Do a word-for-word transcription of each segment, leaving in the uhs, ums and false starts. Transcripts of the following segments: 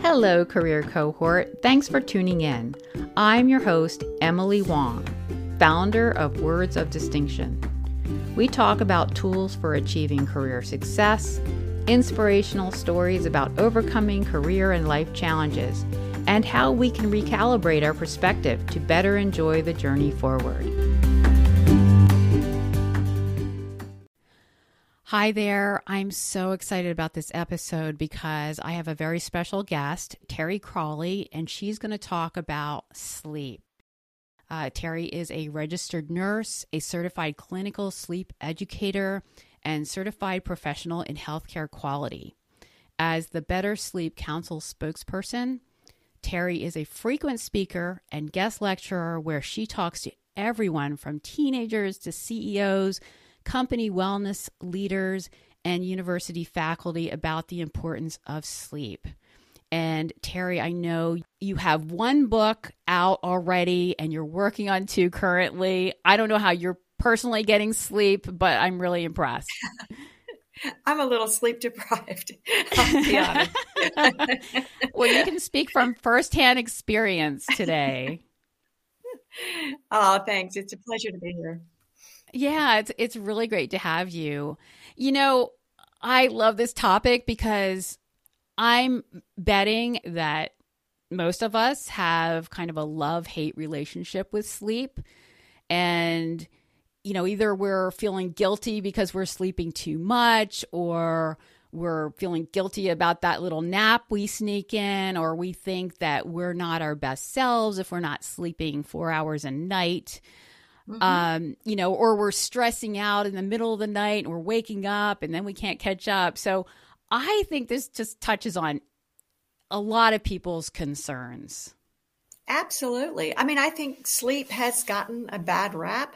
Hello, career cohort. Thanks for tuning in. I'm your host, Emily Wong, founder of Words of Distinction. We talk about tools for achieving career success, inspirational stories about overcoming career and life challenges, and how we can recalibrate our perspective to better enjoy the journey forward. Hi there. I'm so excited about this episode because I have a very special guest, Terry Crawley, and she's going to talk about sleep. Uh, Terry is a registered nurse, a certified clinical sleep educator, and certified professional in healthcare quality. As the Better Sleep Council spokesperson, Terry is a frequent speaker and guest lecturer where she talks to everyone from teenagers to C E Os, company wellness leaders, and university faculty about the importance of sleep. And Terry, I know you have one book out already and you're working on two currently. I don't know how you're personally getting sleep, but I'm really impressed. I'm a little sleep deprived, I'll be honest. Well, you can speak from firsthand experience today. Oh, thanks. It's a pleasure to be here. Yeah, it's it's really great to have you. You know, I love this topic because I'm betting that most of us have kind of a love-hate relationship with sleep. And, you know, either we're feeling guilty because we're sleeping too much, or we're feeling guilty about that little nap we sneak in, or we think that we're not our best selves if we're not sleeping four hours a night. Mm-hmm. Um, you know, or we're stressing out in the middle of the night and we're waking up and then we can't catch up. So I think this just touches on a lot of people's concerns. Absolutely. I mean, I think sleep has gotten a bad rap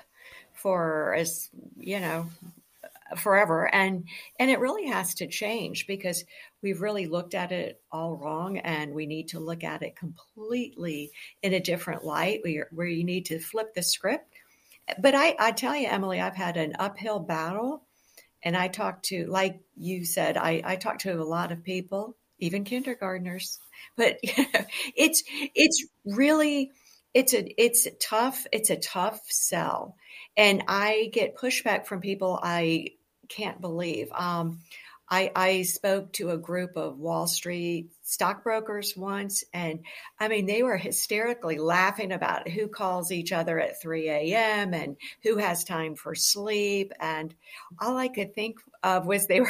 for, as you know, forever. And, and it really has to change because we've really looked at it all wrong, and we need to look at it completely in a different light where, where you need to flip the script. But I, I tell you, Emily, I've had an uphill battle, and I talked to, like you said, I, I talked to a lot of people, even kindergartners, but you know, it's, it's really, it's a, it's tough. It's a tough sell. And I get pushback from people I can't believe. Um, I, I spoke to a group of Wall Street stockbrokers once, and I mean, they were hysterically laughing about who calls each other at three a.m. and who has time for sleep. And all I could think of was they were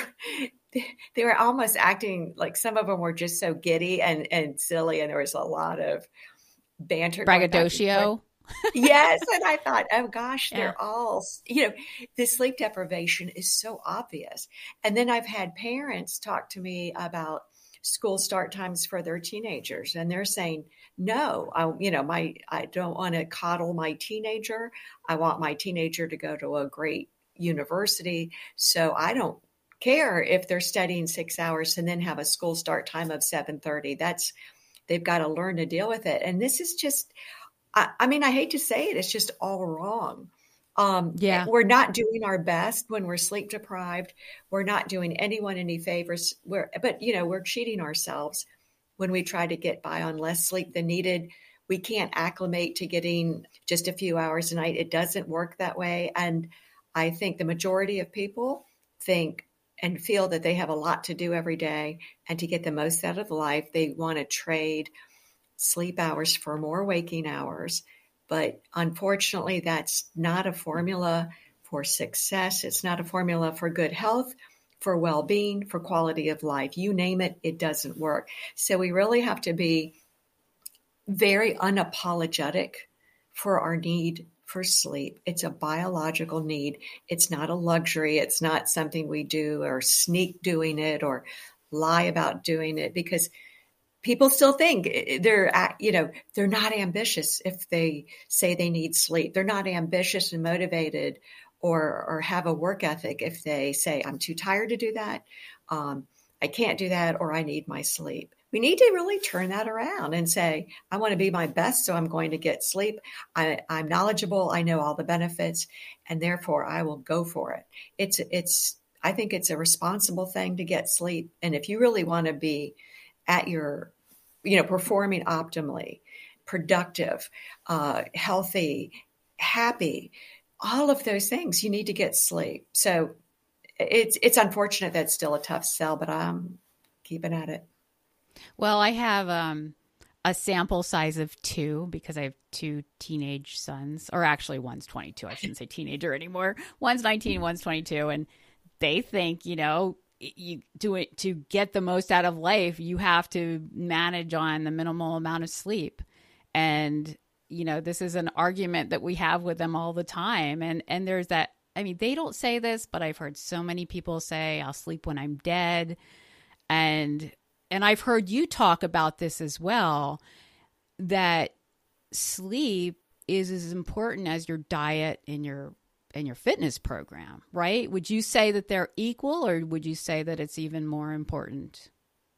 they were almost acting like some of them were just so giddy and, and silly, and there was a lot of banter. Braggadocio. Yes. And I thought, oh gosh, Yeah. they're all, you know, the sleep deprivation is so obvious. And then I've had parents talk to me about school start times for their teenagers. And they're saying, no, I, you know, my, I don't want to coddle my teenager. I want my teenager to go to a great university. So I don't care if they're studying six hours and then have a school start time of seven thirty. That's, they've got to learn to deal with it. And this is just, I, I mean, I hate to say it, it's just all wrong. Um, yeah. We're not doing our best when we're sleep deprived. We're not doing anyone any favors. We're, but, you know, we're cheating ourselves when we try to get by on less sleep than needed. We can't acclimate to getting just a few hours a night. It doesn't work that way. And I think the majority of people think and feel that they have a lot to do every day, and to get the most out of life, they want to trade sleep hours for more waking hours. But unfortunately, that's not a formula for success. It's not a formula for good health, for well-being, for quality of life. You name it, it doesn't work. So we really have to be very unapologetic for our need for sleep. It's a biological need. It's not a luxury. It's not something we do or sneak doing it or lie about doing it, because people still think they're, you know, they're not ambitious if they say they need sleep. They're not ambitious and motivated or, or have a work ethic if they say, I'm too tired to do that. Um, I can't do that, or I need my sleep. We need to really turn that around and say, I want to be my best, so I'm going to get sleep. I, I'm knowledgeable. I know all the benefits, and therefore I will go for it. It's, it's, I think it's a responsible thing to get sleep. And if you really want to be at your you know, performing optimally, productive, uh, healthy, happy, all of those things, you need to get sleep. So it's it's unfortunate that it's still a tough sell, but I'm keeping at it. Well, I have um, a sample size of two because I have two teenage sons, or actually one's twenty-two. I shouldn't say teenager anymore. One's nineteen, one's twenty-two. And they think, you know, you do it to get the most out of life. You have to manage on the minimal amount of sleep. And, you know, this is an argument that we have with them all the time. And, and there's that, I mean, they don't say this, but I've heard so many people say, I'll sleep when I'm dead. And And I've heard you talk about this as well, that sleep is as important as your diet and your and your fitness program, right? Would you say that they're equal, or would you say that it's even more important?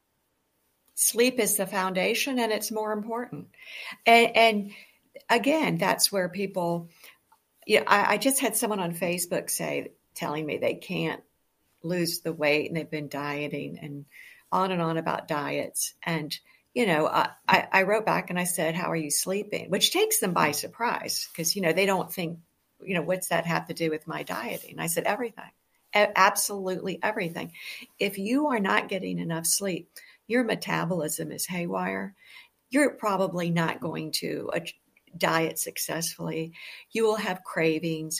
Sleep is the foundation, and it's more important. And, and again, that's where people, yeah, I, I just had someone on Facebook say, telling me they can't lose the weight and they've been dieting and on and on about diets. And, you know, I, I wrote back and I said, how are you sleeping? Which takes them by surprise because, you know, they don't think, you know, what's that have to do with my dieting? I said, everything, absolutely everything. If you are not getting enough sleep, your metabolism is haywire. You're probably not going to uh, diet successfully. You will have cravings.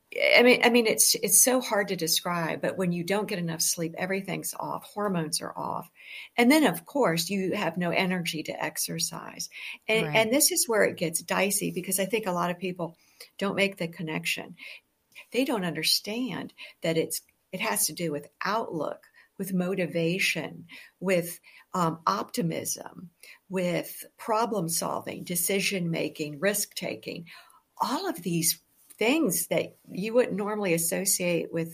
I mean, I mean, it's it's so hard to describe, but when you don't get enough sleep, everything's off. Hormones are off. And then, of course, you have no energy to exercise. And, Right. and this is where it gets dicey because I think a lot of people don't make the connection. They don't understand that it's it has to do with outlook, with motivation, with um, optimism, with problem solving, decision making, risk taking, all of these things that you wouldn't normally associate with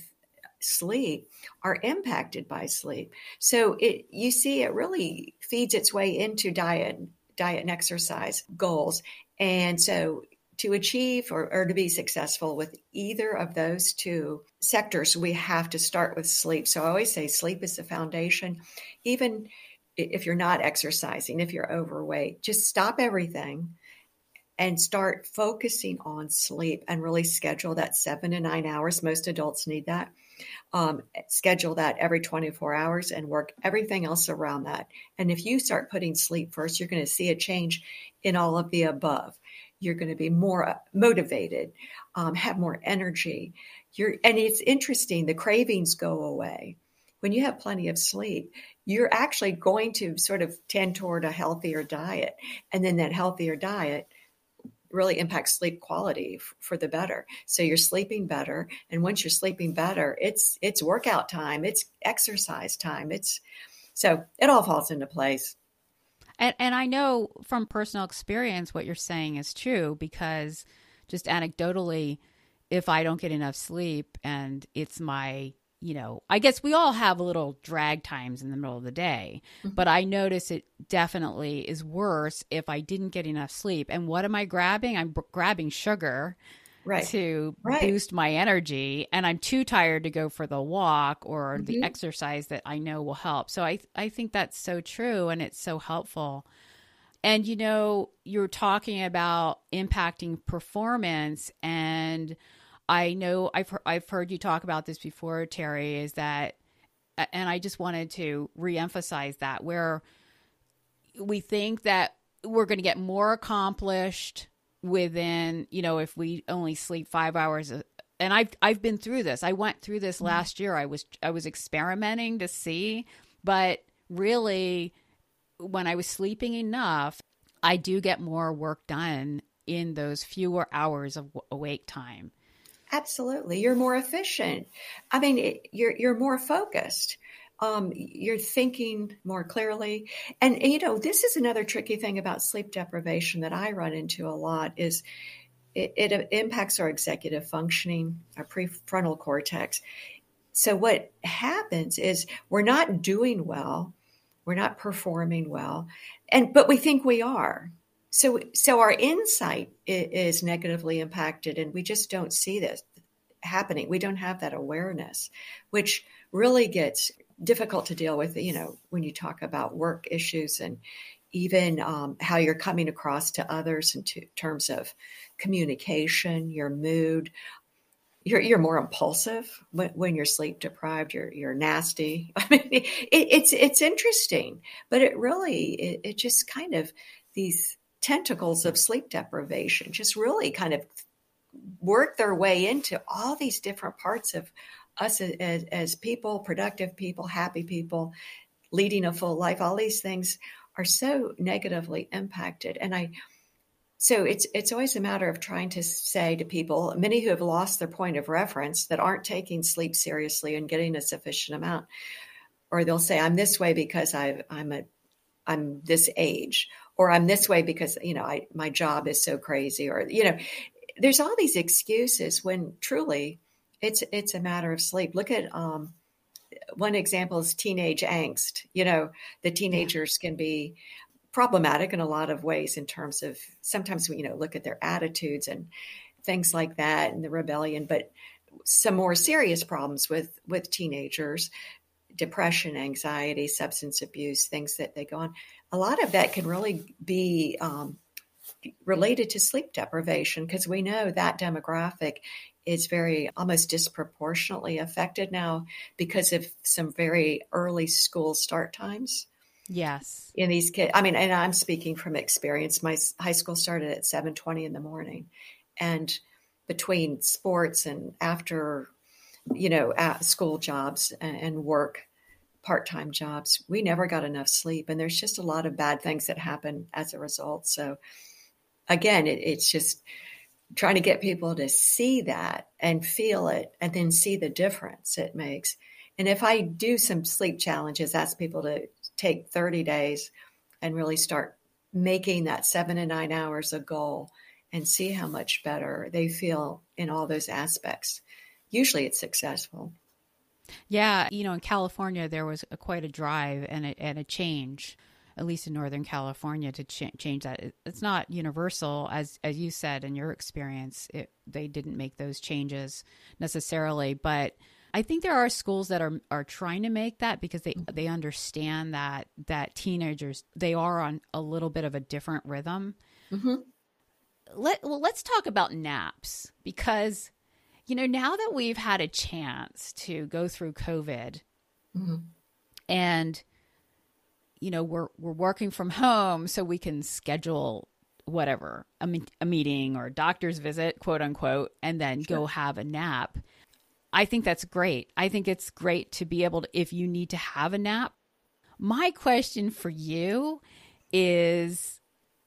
sleep are impacted by sleep. So it, you see, it really feeds its way into diet, diet and exercise goals. And so to achieve or, or to be successful with either of those two sectors, we have to start with sleep. So I always say sleep is the foundation. Even if you're not exercising, if you're overweight, just stop everything and start focusing on sleep and really schedule that seven to nine hours. Most adults need that. Um, schedule that every twenty-four hours and work everything else around that. And if you start putting sleep first, you're going to see a change in all of the above. You're going to be more motivated, um, have more energy. You're, and it's interesting, the cravings go away. When you have plenty of sleep, you're actually going to sort of tend toward a healthier diet. And then that healthier diet really impacts sleep quality f- for the better. So you're sleeping better. And once you're sleeping better, it's it's workout time, it's exercise time. It's so it all falls into place. And and I know from personal experience what you're saying is true because just anecdotally, if I don't get enough sleep and it's my, you know, I guess we all have little drag times in the middle of the day, mm-hmm. but I notice it definitely is worse if I didn't get enough sleep. And what am I grabbing? I'm b- grabbing sugar right. to right. boost my energy, and I'm too tired to go for the walk or mm-hmm. the exercise that I know will help. So I I think that's so true, and it's so helpful. And, you know, you're talking about impacting performance, and I know I've I've heard you talk about this before, Terry, is that, and I just wanted to reemphasize that, where we think that we're going to get more accomplished within, you know, if we only sleep five hours. And I've I've been through this. I went through this last year. I was I was experimenting to see, but really, when I was sleeping enough, I do get more work done in those fewer hours of awake time. Absolutely. You're more efficient. I mean, it, you're you're more focused. Um, you're thinking more clearly. And, you know, this is another tricky thing about sleep deprivation that I run into a lot is it, it impacts our executive functioning, our prefrontal cortex. So what happens is we're not doing well. We're not performing well. And but we think we are. So, so our insight is negatively impacted, and we just don't see this happening. We don't have that awareness, which really gets difficult to deal with, you know, when you talk about work issues and, even um, how you're coming across to others in t- terms of communication, your mood. You're you're more impulsive when, when you're sleep deprived. You're you're nasty. I mean, it, it's it's interesting, but it really it, it just kind of these tentacles of sleep deprivation just really kind of work their way into all these different parts of us as, as people, productive people, happy people, leading a full life. All these things are so negatively impacted, and I. So it's it's always a matter of trying to say to people, many who have lost their point of reference, that aren't taking sleep seriously and getting a sufficient amount, or they'll say, "I'm this way because I, I'm a I'm this age," or "I'm this way because you know I my job is so crazy," or you know, there's all these excuses when truly it's it's a matter of sleep. Look at um, one example is teenage angst. You know, the teenagers can be problematic in a lot of ways in terms of sometimes we, you know, look at their attitudes and things like that and the rebellion, but some more serious problems with, with teenagers, depression, anxiety, substance abuse, things that they go on. A lot of that can really be um, related to sleep deprivation because we know that demographic is very almost disproportionately affected now because of some very early school start times. Yes. In these kids, I mean, and I'm speaking from experience. My high school started at seven twenty in the morning, and between sports and after, you know, at school jobs and, and work, part-time jobs, we never got enough sleep. And there's just a lot of bad things that happen as a result. So again, it, it's just trying to get people to see that and feel it and then see the difference it makes. And if I do some sleep challenges, ask people to take thirty days and really start making that seven to nine hours a goal and see how much better they feel in all those aspects. Usually it's successful. Yeah. You know, in California, there was a, quite a drive and a, and a change, at least in Northern California, to ch- change that. It, it's not universal, as as you said in your experience. It, they didn't make those changes necessarily, but I think there are schools that are are trying to make that because they they understand that that teenagers, they are on a little bit of a different rhythm. Mm-hmm. Let well, let's talk about naps because, you know, now that we've had a chance to go through COVID, mm-hmm. and you know we're we're working from home, so we can schedule whatever a, me- a meeting or a doctor's visit, quote unquote, and then sure. go have a nap. I think that's great. I think it's great to be able to, if you need to have a nap. My question for you is,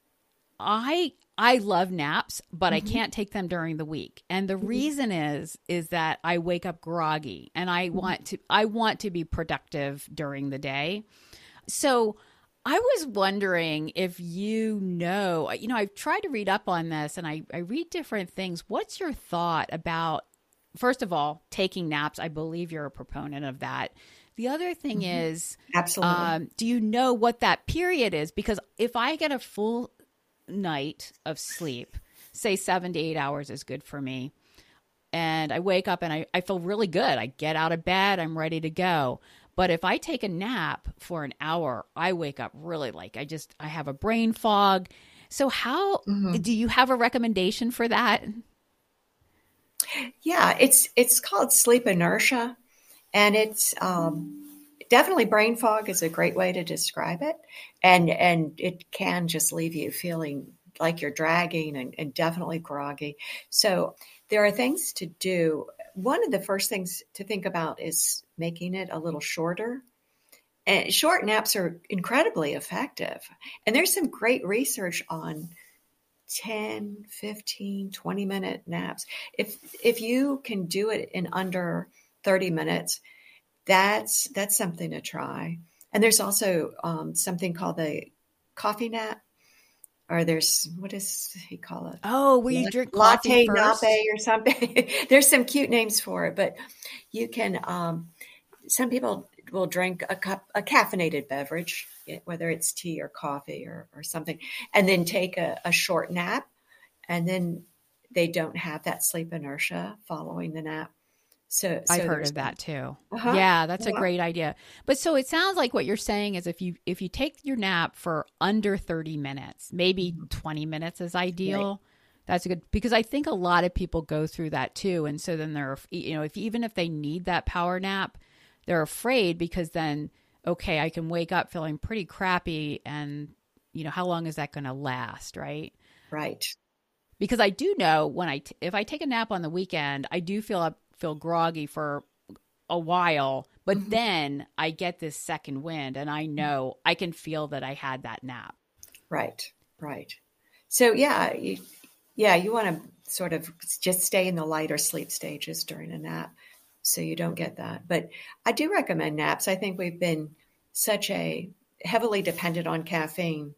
I I love naps, but mm-hmm. I can't take them during the week. And the mm-hmm. reason is is that I wake up groggy and I mm-hmm. want to I want to be productive during the day. So I was wondering if you know, you know, I've tried to read up on this and I, I read different things. What's your thought about, first of all, taking naps? I believe you're a proponent of that. The other thing mm-hmm. is, absolutely. Um, do you know what that period is? Because if I get a full night of sleep, say seven to eight hours is good for me, and I wake up and I, I feel really good. I get out of bed, I'm ready to go. But if I take a nap for an hour, I wake up really like I just, I have a brain fog. So how, mm-hmm. do you have a recommendation for that? Yeah, it's it's called sleep inertia, and it's um, definitely brain fog is a great way to describe it, and and it can just leave you feeling like you're dragging and, and definitely groggy. So there are things to do. One of the first things to think about is making it a little shorter. And short naps are incredibly effective, and there's some great research on ten, fifteen, twenty minute naps. If if you can do it in under thirty minutes, that's that's something to try. And there's also um, something called the coffee nap, or there's, what does he call it? Oh, where you drink latte coffee first? nappe or something. There's some cute names for it, but you can, um, some people will drink a cup, a caffeinated beverage, whether it's tea or coffee or, or something, and then take a, a short nap, and then they don't have that sleep inertia following the nap. So, I've so heard there's, of that too. uh-huh, Yeah, that's a yeah, great idea. But so it sounds like what you're saying is if you if you take your nap for under thirty minutes, maybe mhm, twenty minutes is right, ideal. That's a good because I think a lot of people go through that too. And so then they're, you know, if even if they need that power nap, they're afraid because then, okay, I can wake up feeling pretty crappy. And, you know, how long is that going to last? Right. right. Because I do know when I, t- if I take a nap on the weekend, I do feel up, feel groggy for a while, but Mhm. then I get this second wind and I know I can feel that I had that nap. Right, right. So yeah, you, yeah, you want to sort of just stay in the lighter sleep stages during a nap so you don't get that. But I do recommend naps. I think we've been such a heavily dependent on caffeine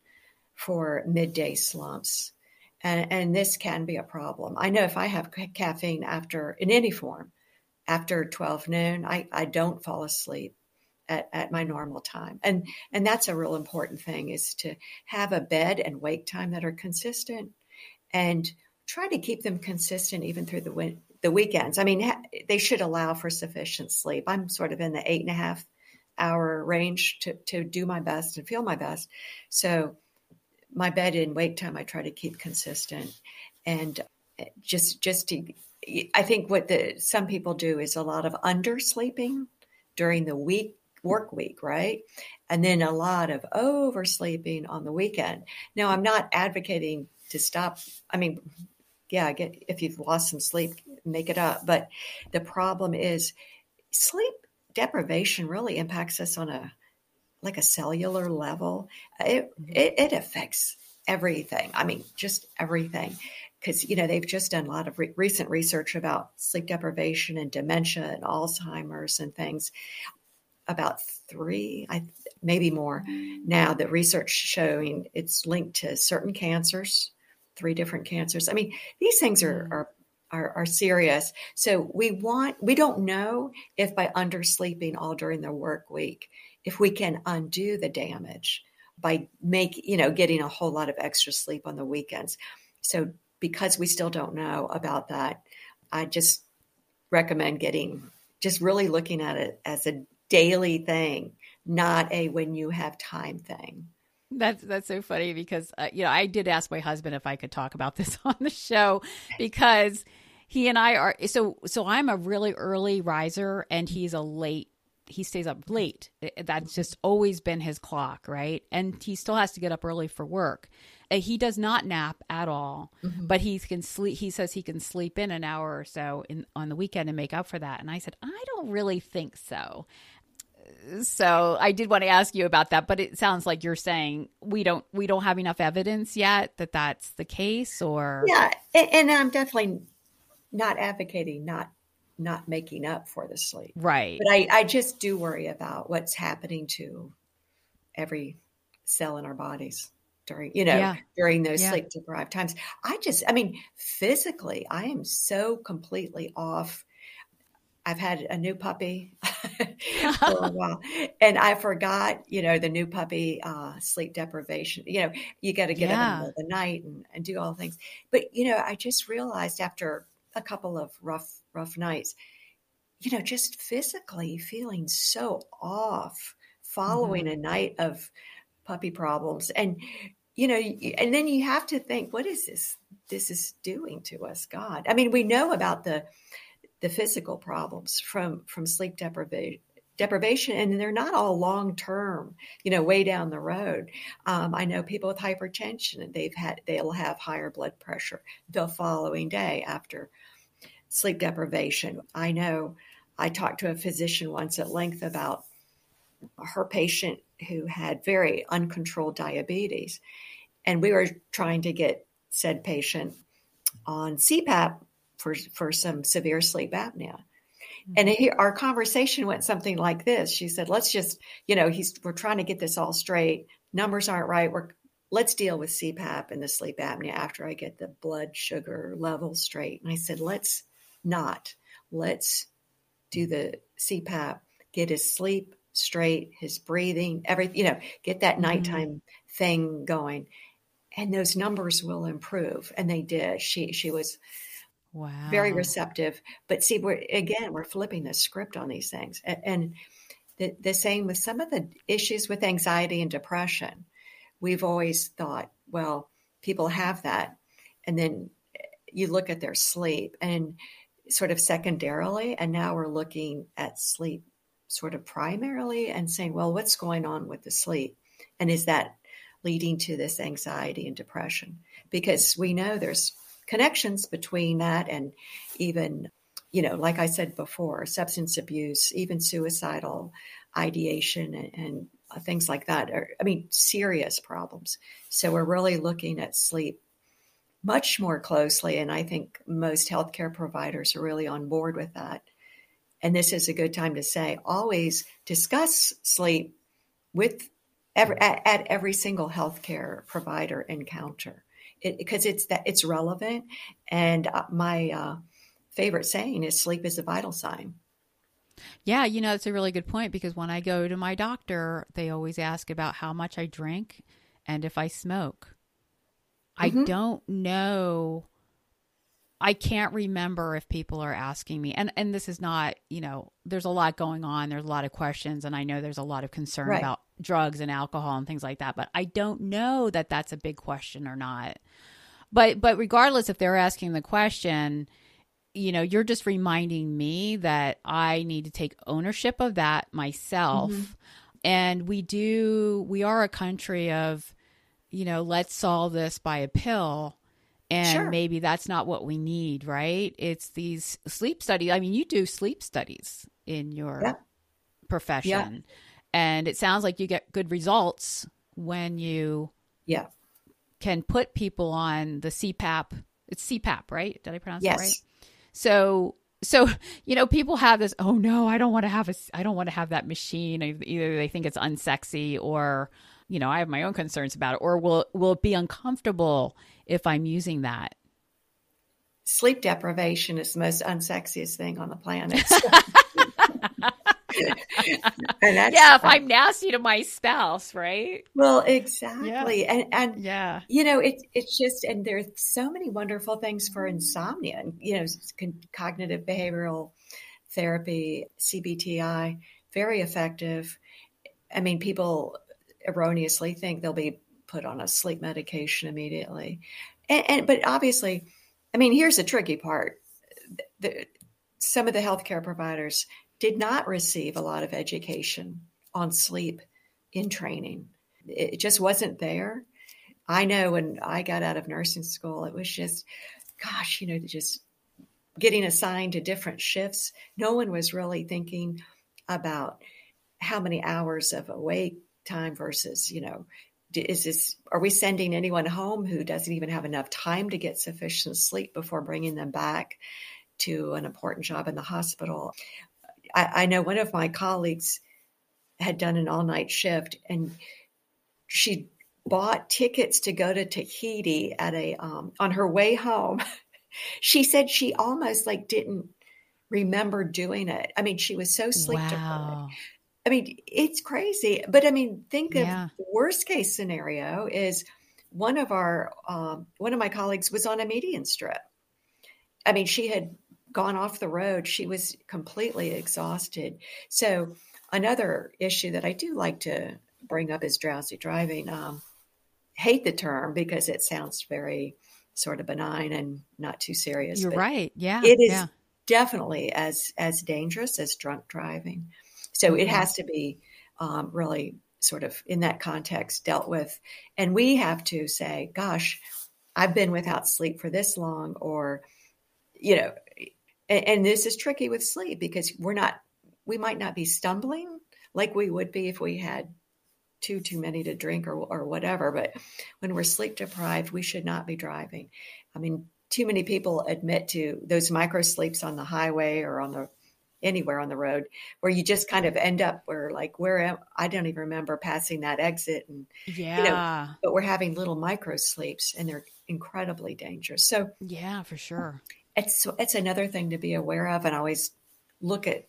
for midday slumps. And, and this can be a problem. I know if I have ca- caffeine after, in any form, after twelve noon, I, I don't fall asleep at, at my normal time. And, and that's a real important thing is to have a bed and wake time that are consistent and try to keep them consistent even through the win- the weekends. I mean, ha- they should allow for sufficient sleep. I'm sort of in the eight and a half hour range to, to do my best and feel my best. So my bed and wake time, I try to keep consistent and just, just to, I think what the, some people do is a lot of undersleeping during the week, work week, right? And then a lot of oversleeping on the weekend. Now, I'm not advocating to stop. I mean, yeah, get if you've lost some sleep, make it up. But the problem is sleep deprivation really impacts us on a like a cellular level. It Mhm. it, it affects everything. I mean, just everything. Because you know they've just done a lot of re- recent research about sleep deprivation and dementia and Alzheimer's and things. About three, I maybe more now. The research showing it's linked to certain cancers, three different cancers. I mean, these things are Mm. are are, are serious. So we want we don't know if by undersleeping all during the work week, if we can undo the damage by make you know getting a whole lot of extra sleep on the weekends. So because we still don't know about that, I just recommend getting just really looking at it as a daily thing, not a when you have time thing. That's that's so funny because uh, you know I did ask my husband if I could talk about this on the show because he and I are so so I'm a really early riser and he's a late he stays up late. That's just always been his clock, right? And he still has to get up early for work. Uh, He does not nap at all, Mm-hmm. but he can sleep. He says he can sleep in an hour or so in on the weekend and make up for that. And I said I don't really think so. So I did want to ask you about that, but it sounds like you're saying we don't we don't have enough evidence yet that that's the case, or Yeah, and, and I'm definitely not advocating not not making up for the sleep, right? but I I just do worry about what's happening to every cell in our bodies during you know Yeah, during those yeah. sleep deprived times. I just I mean physically I am so completely off. I've had a new puppy for a while, and I forgot, you know, the new puppy uh, sleep deprivation. You know, you got to get up in the middle Yeah. of the night and, and do all the things. But you know, I just realized after a couple of rough, rough nights, you know, just physically feeling so off following Hmm. a night of puppy problems, and you know, and then you have to think, what is this? This is doing to us, God. I mean, we know about the the physical problems from from sleep deprivation deprivation and they're not all long term you know way down the road. um, I know people with hypertension and they've had they'll have higher blood pressure the following day after sleep deprivation. I know I talked to a physician once at length about her patient who had very uncontrolled diabetes, and we were trying to get said patient on C PAP for for some severe sleep apnea. And Hmm. he, our conversation went something like this. She said, let's just, you know, he's, we're trying to get this all straight. Numbers aren't right. We're, let's deal with C PAP and the sleep apnea after I get the blood sugar level straight. And I said, let's not, let's do the C PAP, get his sleep straight, his breathing, everything, you know, get that Hmm. nighttime thing going. And those numbers will improve. And they did. She, she was very Wow. receptive. But see, we're again, we're flipping the script on these things. A- And the, the same with some of the issues with anxiety and depression. We've always thought, well, people have that. And then you look at their sleep and sort of secondarily, and now we're looking at sleep sort of primarily and saying, well, what's going on with the sleep? And is that leading to this anxiety and depression? Because we know there's connections between that and even, you know, like I said before, substance abuse, even suicidal ideation and, and things like that are, I mean, serious problems. So we're really looking at sleep much more closely. And I think most healthcare providers are really on board with that. And this is a good time to say, always discuss sleep with every, at, at every single healthcare provider encounter, it, because it's that it's relevant. And uh, my uh, favorite saying is sleep is a vital sign. Yeah, you know, it's a really good point because when I go to my doctor, they always ask about how much I drink and if I smoke. I Mm-hmm. don't know. I can't remember if people are asking me. And and this is not, you know, there's a lot going on. There's a lot of questions and I know there's a lot of concern Right. about drugs and alcohol and things like that, but I don't know that that's a big question or not. But but regardless if they're asking the question, you know, you're just reminding me that I need to take ownership of that Mm-hmm. myself. And we do, we are a country of, you know, let's solve this by a pill. And Sure. maybe that's not what we need, right? It's these sleep studies. I mean, you do sleep studies in your Yeah. Yeah. profession, and it sounds like you get good results when you Yeah. can put people on the C PAP. It's C PAP, right? Did I pronounce that right? Yes. So, so you know, people have this. Oh no, I don't want to have a. I don't want to have that machine. Either they think it's unsexy, or you know, I have my own concerns about it. Or will will it be uncomfortable if I'm using that? Sleep deprivation is the most unsexiest thing on the planet. So, and that's Yeah, if uh, I'm nasty to my spouse, right? well, Yeah, exactly. And and yeah, you know, it it's just and there's so many wonderful things for insomnia and you know, con- cognitive behavioral therapy, C B T I, very effective. I mean, people erroneously think they'll be put on a sleep medication immediately. And, and but obviously, I mean, here's the tricky part. The, some of the healthcare providers did not receive a lot of education on sleep in training. It just wasn't there. I know when I got out of nursing school, it was just, gosh, you know, just getting assigned to different shifts. No one was really thinking about how many hours of awake time versus, you know, is this, are we sending anyone home who doesn't even have enough time to get sufficient sleep before bringing them back to an important job in the hospital? I, I know one of my colleagues had done an all night shift and she bought tickets to go to Tahiti at a, um, on her way home. She said she almost like didn't remember doing it. I mean, she was so sleep deprived. wow, I mean, it's crazy. But I mean, think of yeah, the worst case scenario is one of our um, one of my colleagues was on a median strip. I mean, she had gone off the road. She was completely exhausted. So another issue that I do like to bring up is drowsy driving. Um, hate the term because it sounds very sort of benign and not too serious, you're but right. Yeah, it is yeah, definitely as as dangerous as drunk driving. So it hmm has to be um, really sort of in that context dealt with. And we have to say, gosh, I've been without sleep for this long, or, you know, and, and this is tricky with sleep because we're not, we might not be stumbling like we would be if we had too, too many to drink or, or whatever. But when we're sleep deprived, we should not be driving. I mean, too many people admit to those micro sleeps on the highway or on the anywhere on the road where you just kind of end up where like where am, I don't even remember passing that exit and you know yeah, but we're having little micro sleeps and they're incredibly dangerous. So yeah, for sure. it's it's another thing to be aware of and always look at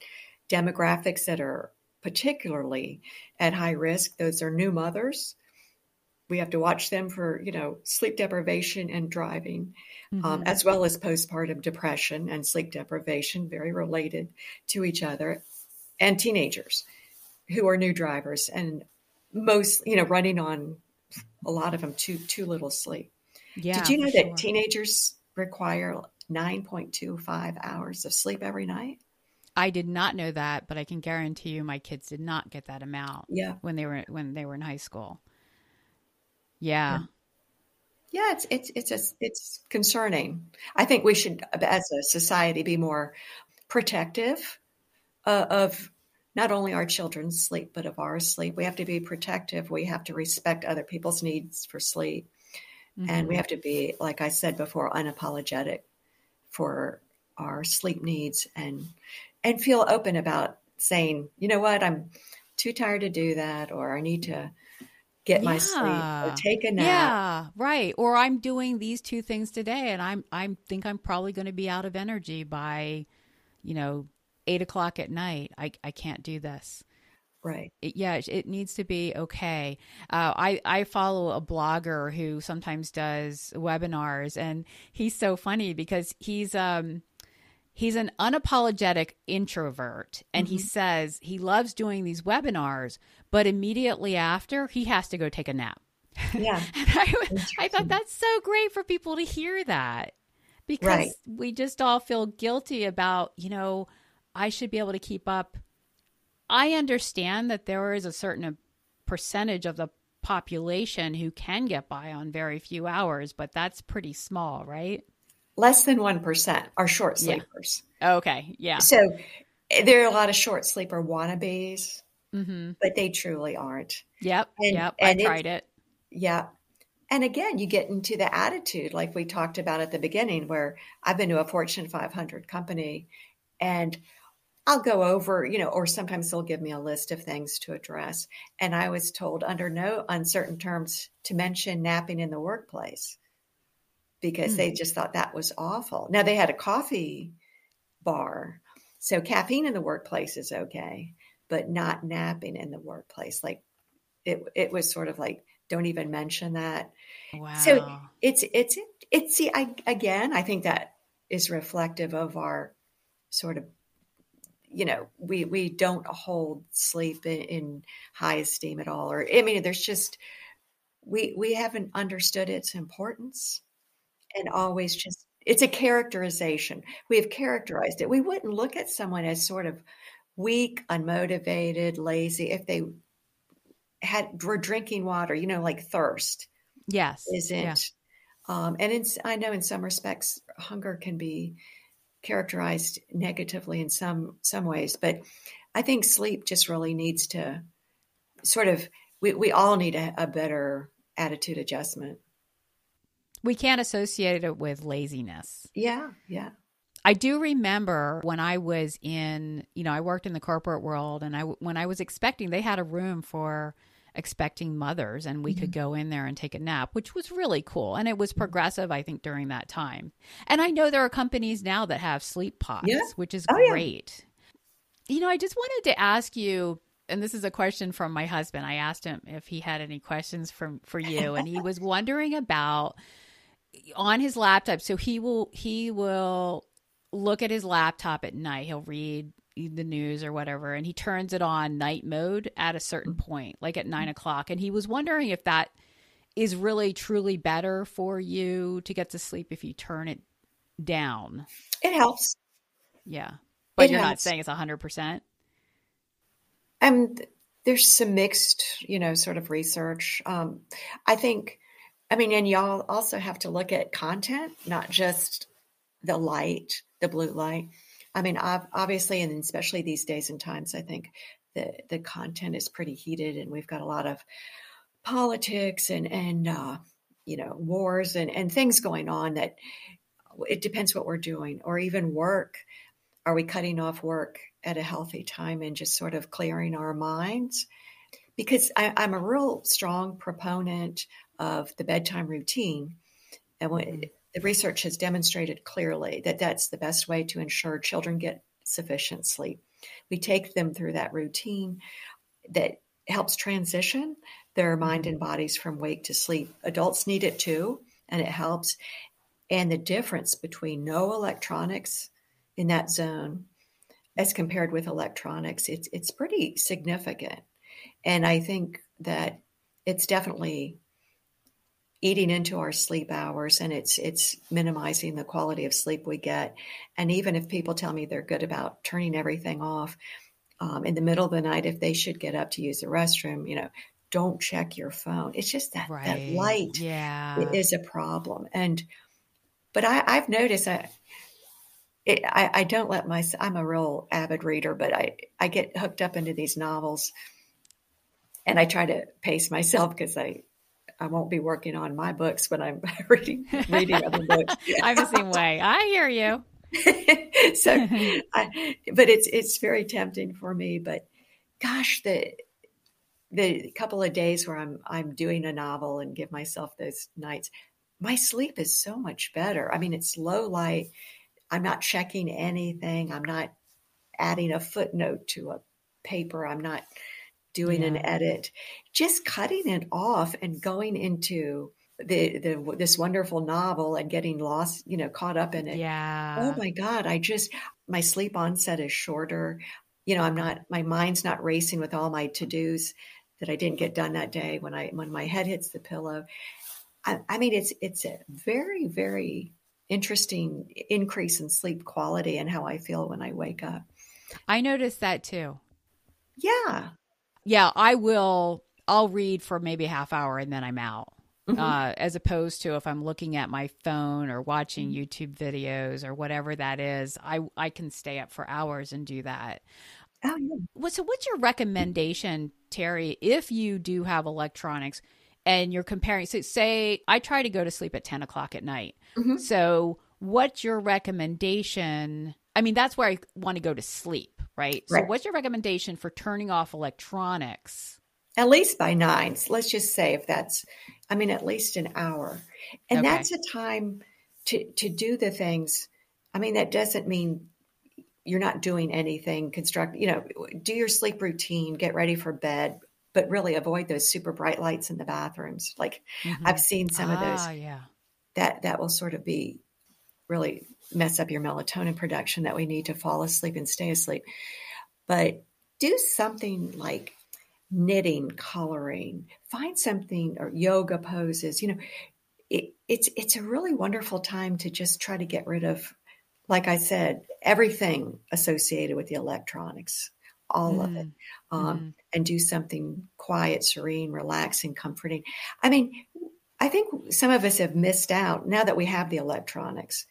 demographics that are particularly at high risk. Those are new mothers, we have to watch them for, you know, sleep deprivation and driving, um, Mm-hmm. as well as postpartum depression and sleep deprivation, very related to each other, and teenagers who are new drivers and most, you know, running on a lot of them too, too little sleep. Did Yeah, you for know that sure. teenagers require nine point two five hours of sleep every night? I did not know that, but I can guarantee you my kids did not get that amount Yeah. when they were when they were in high school. Yeah. Yeah. Yeah, it's it's it's a, it's concerning. I think we should, as a society, be more protective uh, of not only our children's sleep, but of our sleep. We have to be protective. We have to respect other people's needs for sleep. And we Mm-hmm. have to be, like I said before, unapologetic for our sleep needs and and feel open about saying, you know what, I'm too tired to do that, or I need to get my sleep or Yeah. take a nap. Yeah, right. Or I'm doing these two things today and I'm I'm think I'm probably going to be out of energy by, you know, eight o'clock at night. I I can't do this. Right. It, yeah, it, it needs to be okay. Uh, I I follow a blogger who sometimes does webinars, and he's so funny because he's um he's an unapologetic introvert, and he Hmm. says he loves doing these webinars, but immediately after he has to go take a nap. And Yeah. I, I thought Interesting. that's so great for people to hear that Right. because we just all feel guilty about, you know, I should be able to keep up. I understand that there is a certain percentage of the population who can get by on very few hours, but that's pretty small, right? Less than one percent are short Yeah. sleepers. Okay. Yeah. So there are a lot of short sleeper wannabes, Mm-hmm. but they truly aren't. Yep. And Yep. I and it's tried it. yeah. And again, you get into the attitude like we talked about at the beginning, where I've been to a Fortune five hundred company and I'll go over, you know, or sometimes they'll give me a list of things to address. And I was told under no uncertain terms to mention napping in the workplace because Mm. they just thought that was awful. Now they had a coffee bar. So caffeine in the workplace is okay, but not napping in the workplace. Like it, it was sort of like, don't even mention that. So Wow. it's, it's, it's, see, I, again, I think that is reflective of our sort of, you know, we, we don't hold sleep in, in high esteem at all. Or, I mean, there's just, we, we haven't understood its importance and always just, it's a characterization. We have characterized it. We wouldn't look at someone as sort of weak, unmotivated, lazy if they had were drinking water, you know, like thirst Yes. Yeah. isn't. Um, and in, I know in some respects, hunger can be characterized negatively in some some ways, but I think sleep just really needs to sort of. We we all need a, a better attitude adjustment. We can't associate it with laziness. Yeah, yeah. I do remember when I was in, you know, I worked in the corporate world and I, when I was expecting, they had a room for expecting mothers and we Mm-hmm. could go in there and take a nap, which was really cool. And it was progressive, I think, during that time. And I know there are companies now that have sleep pods, Yeah. which is Oh, yeah. great. You know, I just wanted to ask you, and this is a question from my husband. I asked him if he had any questions from for you, and he was wondering about on his laptop. So he will he will look at his laptop at night. He'll read the news or whatever, and he turns it on night mode at a certain point, like at nine o'clock. And he was wondering if that is really truly better for you to get to sleep if you turn it down. It helps. Yeah, but It you're not helps. saying it's a hundred percent. Um, there's some mixed, you know, sort of research. Um, I think, I mean, and y'all also have to look at content, not just the light, the blue light. I mean, ob- obviously, and especially these days and times, I think the the content is pretty heated, and we've got a lot of politics and and uh, you know wars and and things going on that it depends what we're doing, or even work. Are we cutting off work at a healthy time and just sort of clearing our minds? Because I, I'm a real strong proponent of the bedtime routine. And when, Mm-hmm. the research has demonstrated clearly that that's the best way to ensure children get sufficient sleep. We take them through that routine that helps transition their mind and bodies from wake to sleep. Adults need it too, and it helps. And the difference between no electronics in that zone as compared with electronics, it's it's pretty significant. And I think that it's definitely eating into our sleep hours, and it's it's minimizing the quality of sleep we get. And even if people tell me they're good about turning everything off um, in the middle of the night, if they should get up to use the restroom, you know, don't check your phone. It's just that Right. that light Yeah. is a problem. And but I, I've noticed I, it, I I don't let my I'm a real avid reader, but I I get hooked up into these novels, and I try to pace myself because I. I won't be working on my books when I'm reading reading other books. I'm the same way. I hear you. so, I, but it's it's very tempting for me. But gosh, the the couple of days where I'm I'm doing a novel and give myself those nights, my sleep is so much better. I mean, it's low light. I'm not checking anything. I'm not adding a footnote to a paper. I'm not doing Yeah. an edit, just cutting it off and going into the, the this wonderful novel and getting lost, you know, caught up in it. Yeah. Oh my God, I just, my sleep onset is shorter. You know, I'm not, my mind's not racing with all my to-dos that I didn't get done that day when I, when my head hits the pillow. I, I mean, it's, it's a very, very interesting increase in sleep quality and how I feel when I wake up. I noticed that too. Yeah. Yeah, I will, I'll read for maybe a half hour and then I'm out. Mm-hmm. Uh, as opposed to if I'm looking at my phone or watching mm-hmm. YouTube videos or whatever that is, I, I can stay up for hours and do that. Oh, yeah. What, so what's your recommendation, Terry, if you do have electronics and you're comparing, so say I try to go to sleep at ten o'clock at night. Mm-hmm. So what's your recommendation? I mean, that's where I want to go to sleep. Right. So right. what's your recommendation for turning off electronics? At least by nine. So let's just say if that's, I mean, at least an hour. And okay. that's a time to, to do the things. I mean, that doesn't mean you're not doing anything constructive. You know, do your sleep routine, get ready for bed, but really avoid those super bright lights in the bathrooms. Like mm-hmm. I've seen some ah, of those. Yeah. That, that will sort of be really mess up your melatonin production that we need to fall asleep and stay asleep. But do something like knitting, coloring, find something, or yoga poses. You know, it, it's it's a really wonderful time to just try to get rid of, like I said, everything associated with the electronics, all mm. of it, um, mm. and do something quiet, serene, relaxing, comforting. I mean, I think some of us have missed out now that we have the electronics.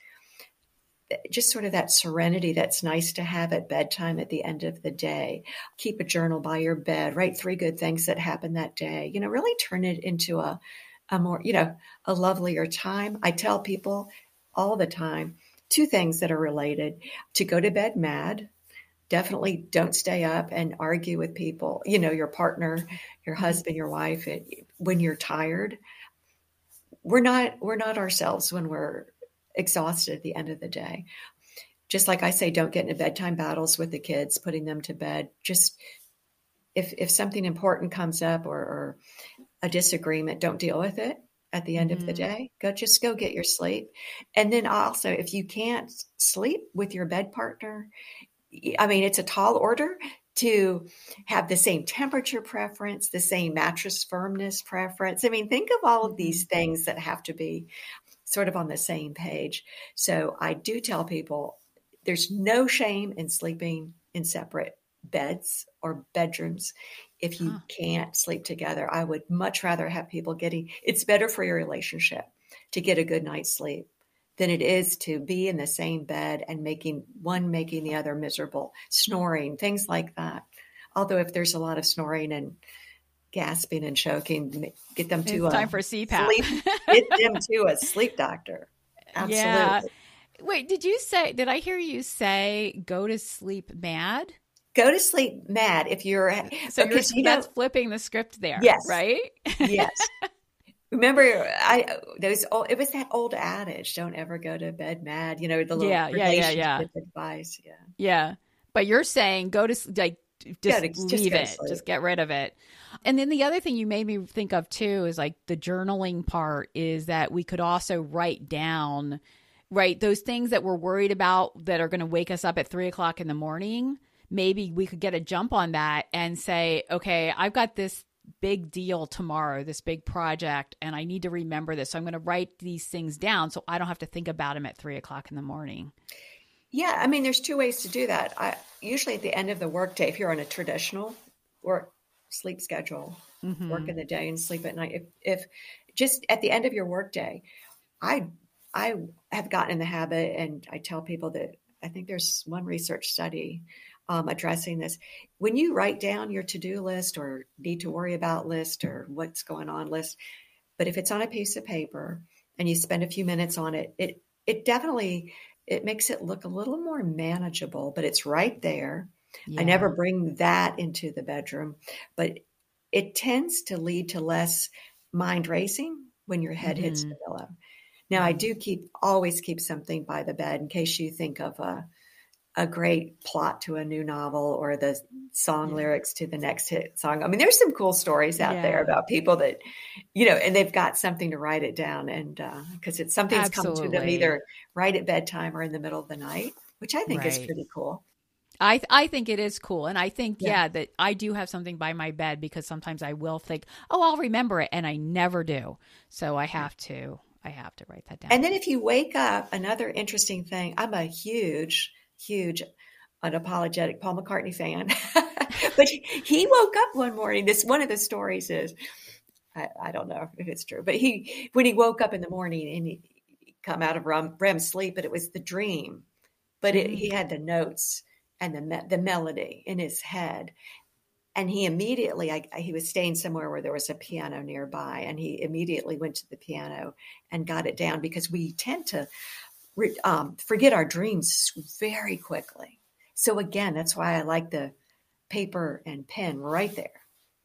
Just sort of that serenity that's nice to have at bedtime at the end of the day. Keep a journal by your bed, write three good things that happened that day. You know, really turn it into a, a more, you know, a lovelier time. I tell people all the time, two things that are related: to go to bed mad. Definitely don't stay up and argue with people, you know, your partner, your husband, your wife, it, when you're tired. We're not, we're not ourselves when we're exhausted at the end of the day. Just like I say, don't get into bedtime battles with the kids, putting them to bed. Just if if something important comes up or, or a disagreement, don't deal with it at the end mm-hmm. of the day. Go just go get your sleep. And then also, if you can't sleep with your bed partner, I mean, it's a tall order to have the same temperature preference, the same mattress firmness preference. I mean, think of all of these things that have to be sort of on the same page. So I do tell people there's no shame in sleeping in separate beds or bedrooms if you huh. can't sleep together. I would much rather have people getting, it's better for your relationship to get a good night's sleep than it is to be in the same bed and making one making the other miserable, snoring, things like that. Although if there's a lot of snoring and gasping and choking, get them to it's a time for C PAP. Sleep, get them to a sleep doctor. Absolutely. Yeah. Wait, did you say, did I hear you say go to sleep mad? Go to sleep mad if you're, so you're, you that's know, flipping the script there. Yes. Right? Yes. Remember, I those old, it was that old adage, don't ever go to bed mad, you know, the little yeah, relationship yeah, yeah, yeah. advice. Yeah. Yeah. But you're saying go to, like, just just leave go to it, sleep. just get rid of it. And then the other thing you made me think of too is like the journaling part is that we could also write down, right, those things that we're worried about that are going to wake us up at three o'clock in the morning. Maybe we could get a jump on that and say, okay, I've got this big deal tomorrow, this big project, and I need to remember this. So I'm going to write these things down so I don't have to think about them at three o'clock in the morning. Yeah, I mean, there's two ways to do that. I usually at the end of the workday, if you're on a traditional work sleep schedule, mm-hmm. work in the day and sleep at night, if, if just at the end of your workday, I I have gotten in the habit, and I tell people that I think there's one research study um, addressing this. When you write down your to-do list or need to worry about list or what's going on list, but if it's on a piece of paper and you spend a few minutes on it, it it definitely it makes it look a little more manageable, but it's right there. Yeah. I never bring that into the bedroom, but it tends to lead to less mind racing when your head mm-hmm. hits the pillow. Now, I do keep always keep something by the bed in case you think of a a great plot to a new novel or the song yeah. lyrics to the next hit song. I mean, there's some cool stories out yeah. there about people that, you know, and they've got something to write it down, and because uh, it's something's come to them either right at bedtime or in the middle of the night, which I think right. is pretty cool. I th- I think it is cool. And I think, yeah. yeah, that I do have something by my bed because sometimes I will think, oh, I'll remember it. And I never do. So I have to, I have to write that down. And then if you wake up, another interesting thing, I'm a huge, huge unapologetic Paul McCartney fan, but he woke up one morning. This, one of the stories is, I, I don't know if it's true, but he, when he woke up in the morning and he come out of R E M, R E M sleep, but it was the dream, but it, mm. he had the notes and the me- the melody in his head. And he immediately, I, he was staying somewhere where there was a piano nearby, and he immediately went to the piano and got it down, because we tend to re, um, forget our dreams very quickly. So again, that's why I like the paper and pen right there.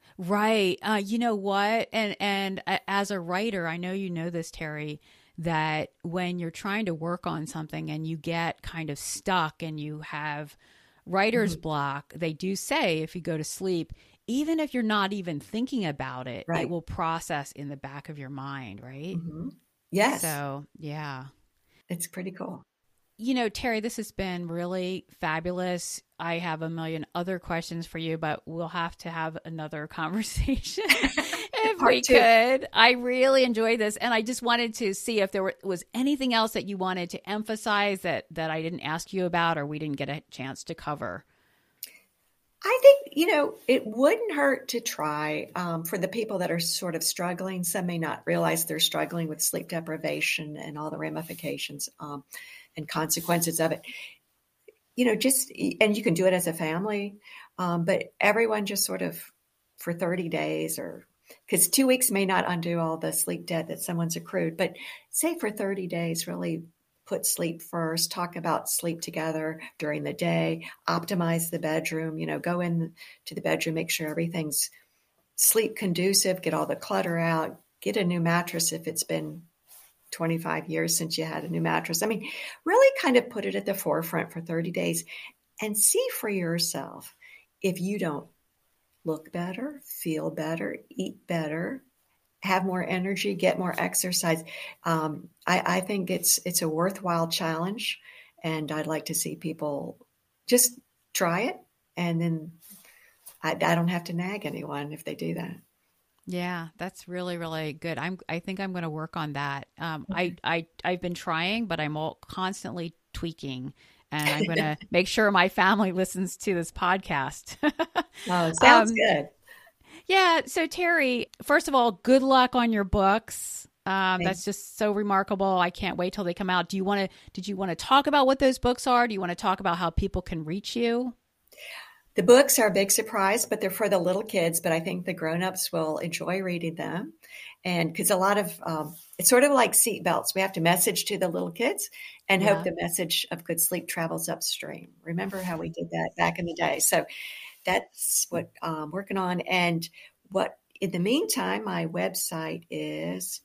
Right. Uh, you know what? And, and as a writer, I know you know this, Terry, that when you're trying to work on something and you get kind of stuck and you have writer's mm-hmm. block, they do say if you go to sleep, even if you're not even thinking about it, right. it will process in the back of your mind, right? Mm-hmm. Yes. So, yeah. It's pretty cool. You know, Terry, this has been really fabulous. I have a million other questions for you, but we'll have to have another conversation if we two. could. I really enjoyed this. And I just wanted to see if there were, was anything else that you wanted to emphasize that, that I didn't ask you about or we didn't get a chance to cover. I think, you know, it wouldn't hurt to try um, for the people that are sort of struggling. Some may not realize they're struggling with sleep deprivation and all the ramifications um, and consequences of it. You know, just, and you can do it as a family, um, but everyone just sort of for thirty days, or because two weeks may not undo all the sleep debt that someone's accrued, but say for thirty days, really put sleep first, talk about sleep together during the day, optimize the bedroom, you know, go in to the bedroom, make sure everything's sleep conducive, get all the clutter out, get a new mattress if it's been twenty-five years since you had a new mattress. I mean, really kind of put it at the forefront for thirty days and see for yourself if you don't look better, feel better, eat better, have more energy, get more exercise. Um, I, I think it's it's a worthwhile challenge, and I'd like to see people just try it, and then I, I don't have to nag anyone if they do that. Yeah, that's really, really good. I'm, I think I'm going to work on that. Um, I, I, I've been trying, but I'm all constantly tweaking, and I'm going to make sure my family listens to this podcast. Oh, sounds um, good. Yeah. So Terry, first of all, good luck on your books. Um, that's just so remarkable. I can't wait till they come out. Do you want to, did you want to talk about what those books are? Do you want to talk about how people can reach you? The books are a big surprise, but they're for the little kids, but I think the grownups will enjoy reading them. And because a lot of, um, it's sort of like seatbelts. We have to message to the little kids and yeah. hope the message of good sleep travels upstream. Remember how we did that back in the day? So that's what I'm working on. And what, in the meantime, my website is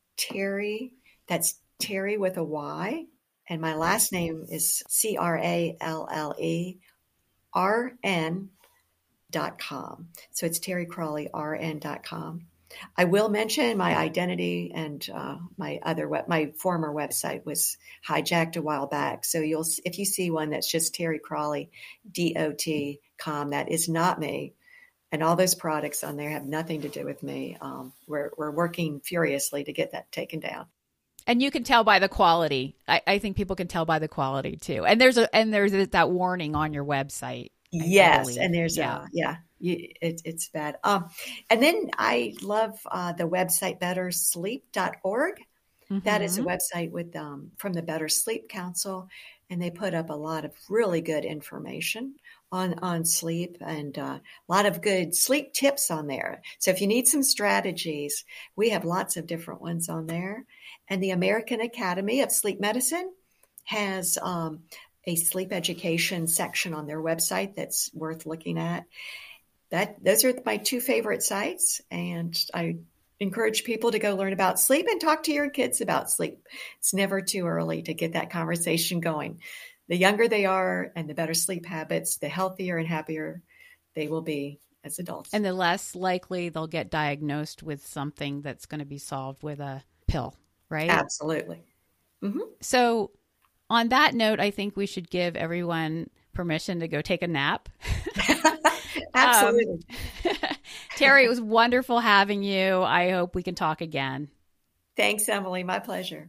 Terry, that's Terry with a Y. And my last name is C R A L L E R N dot com. So it's terry crawley r n dot com. I will mention my identity and uh, my other web, my former website was hijacked a while back. So you'll, if you see one that's just Terry Crawley dot com, that is not me. And all those products on there have nothing to do with me. Um, we're we're working furiously to get that taken down. And you can tell by the quality. I, I think people can tell by the quality too. And there's a and there's that warning on your website. I yes, believe. and there's yeah, a, yeah, it, it's bad. Um, and then I love uh, the website better sleep dot org. Mm-hmm. That is a website with um, from the Better Sleep Council, and they put up a lot of really good information on on sleep and uh, a lot of good sleep tips on there. So if you need some strategies, we have lots of different ones on there. And the American Academy of Sleep Medicine has um, a sleep education section on their website that's worth looking at. That those are my two favorite sites, and I encourage people to go learn about sleep and talk to your kids about sleep. It's never too early to get that conversation going. The younger they are and the better sleep habits, the healthier and happier they will be as adults. And the less likely they'll get diagnosed with something that's going to be solved with a pill, right? Absolutely. Mm-hmm. So on that note, I think we should give everyone permission to go take a nap. Absolutely. Um, Terry, it was wonderful having you. I hope we can talk again. Thanks, Emily. My pleasure.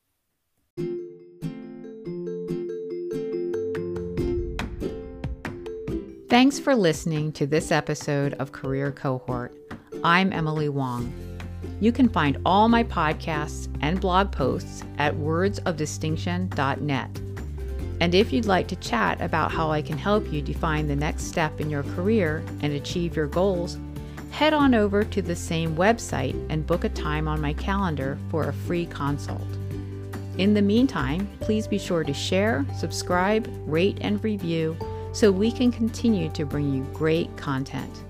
Thanks for listening to this episode of Career Cohort. I'm Emily Wong. You can find all my podcasts and blog posts at words of distinction dot net. And if you'd like to chat about how I can help you define the next step in your career and achieve your goals, head on over to the same website and book a time on my calendar for a free consult. In the meantime, please be sure to share, subscribe, rate, and review so we can continue to bring you great content.